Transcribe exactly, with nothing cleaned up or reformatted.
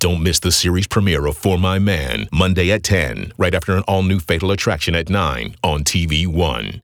Don't miss the series premiere of For My Man, Monday at ten, right after an all-new Fatal Attraction at nine on T V One.